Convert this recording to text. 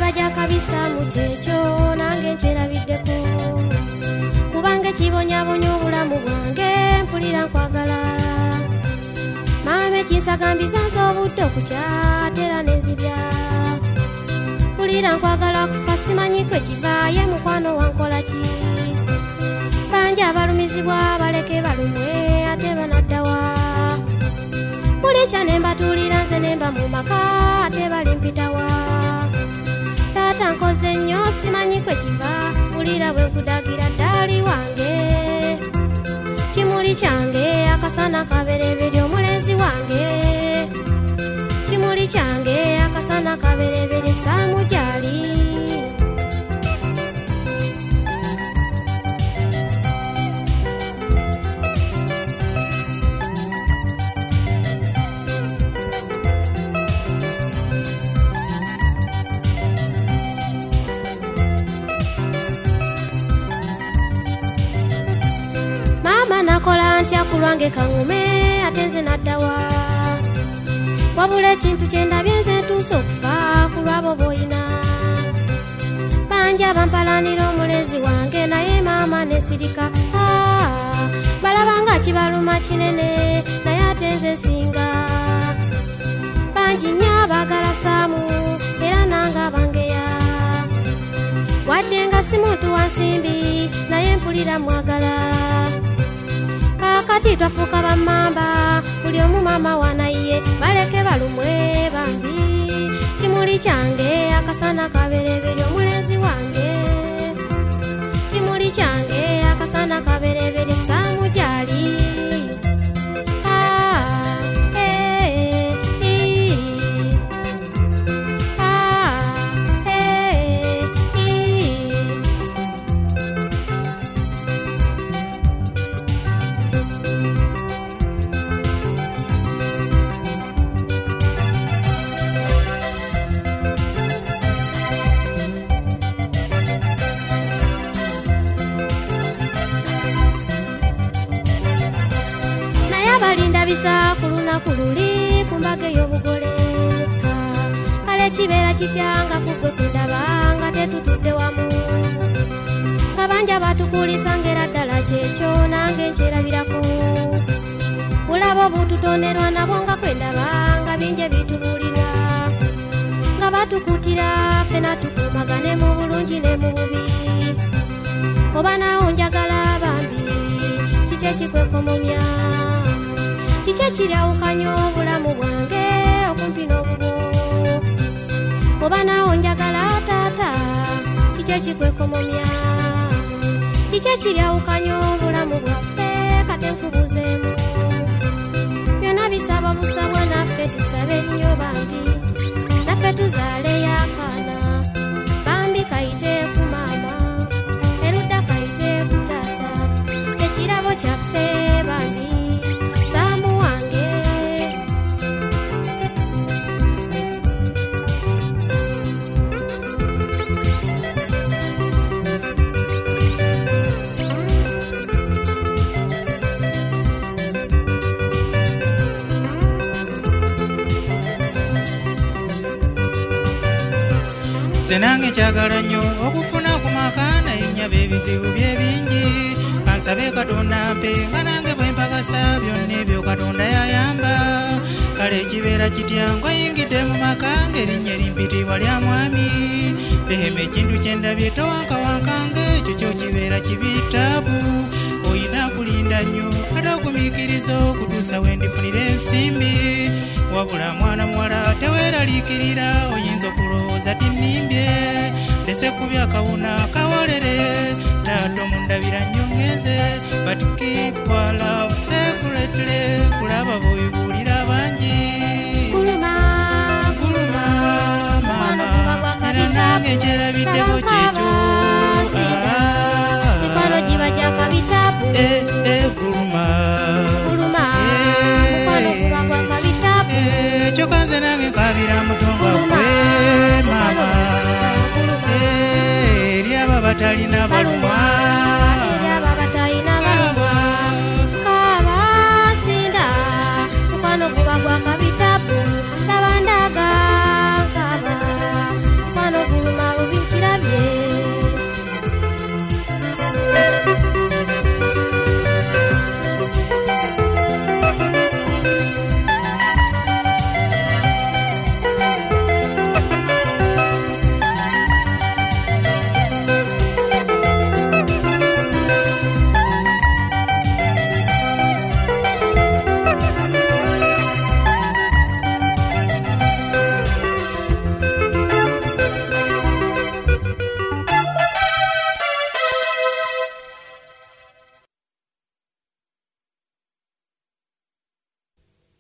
gibaja kabisa mu kyekyo nange nkyerabiddeko kubanga kibonyabonya obulamu bwange mpulira nkwagala maama ekinsagambiza nze obudde okukyatera nenzibya mpulira nkwagala kufa simanyi kwe kivaayo mukwano wankola ki bangi abalumizibwa baleke balumwe ate banaddawa bulikya ne mbatuulira nze ne mba mu maka ate balimpitawa taata nkoze nnyo simanyi kwe kiva bulira bwe nkudagira ddaali wange kimuli kyange akasana kabereberye omulenzi wange kimuli kyange akasana kabereberye saamujali nakola ntya ku lwange kaŋŋume ate nze naddawa wabula ekintu kye ndabye nze ntuuse okufa ku lwabo boyina bangi abampalanira omulenzi wange naye maama nesirika balaba nga kibaluma kinene naye ate nze singa bangi nnyo abaagala saamu era nange abangeya wadde nga si muntu wa nsimbi naye mpulira mwagala kakati twafuuka bammamba buli omu maama wanaye baleke balumwe bambi kimuli kyange akasana kabereberye omulenzi wange kimuli kyange akasana kabereberye saamujali balindabisa ku lunaku luli ku mbaga ey'obugole kale kibeera kityanga ku gwe kundaba nga tetutudde wamu kabanja batukuulisa ngera ddala kyekyo nange nkyerabirako bulaba obututonerwa nabwo nga kwendaba nga bingi bitubuulirwa nga batukutira fena tukumagane mu bulungi ne mu bubi oba nawo njagala bambi kiki ekikwekomomya kiki ekiryawukanya obulamu bwange okumpi n'obubo oba nawo njagala taata kiki ekikwekomomya kiki ekiryawukanya obulamu bwaffe kate nkubuzeemu byonna bisaba busabwa naffe tusabe nnyo bambi naffe tuzaaleyo akaana bambi kayite ku maama erudda kayite ku taata ekirabo kyaffe bambi Senange kyagala nnyo okufuna ku maka naye nnyaba ebizibu bye bingi kansabe Katonda mpe nga nange bwe mpakasa byonna ebyo Katonda yayamba kale kibeera kitya nkwayingidde mu maka ng'erinnya erimpitibwa lya mwami lehema ekintu kye ndabye towankawankanga ekyo kyo kibeera kibitaabu oyina kulinda nnyo ate okumiikiriza okutuusa we ndifunira ensimbi wabula mwana muwala teweeraliikirira oyinza okulowooza tinnimbye lese kuby akawuna kawolere taata omundabira nnyo ngenze but keep our love separately kulaba bw'oyibuulira bangi kuluma maama era nange nkyerabiddeko kyekyo mikwano gibaja kabitabu kuluma mukwano gubagwa kabitabu kyokka nze nange nkabira mutonga gwe maama eri abo abatalina